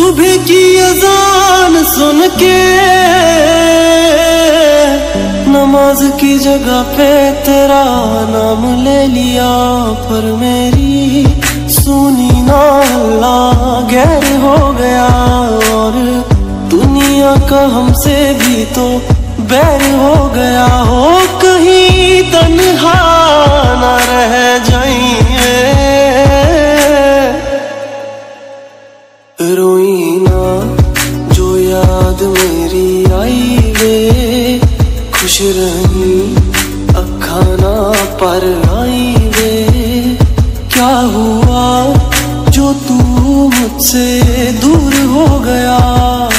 सुबह की अजान सुन के नमाज की जगह पे तेरा नाम ले लिया, पर मेरी सुनी ना अल्लाह गैर हो गया, और दुनिया का हमसे भी तो बैर हो गया। हो कहीं तन्हा न रह जाइए, रोई ना जो याद मेरी आई वे, खुश रही अखा ना पर आई वे। क्या हुआ जो तू मुझसे दूर हो गया।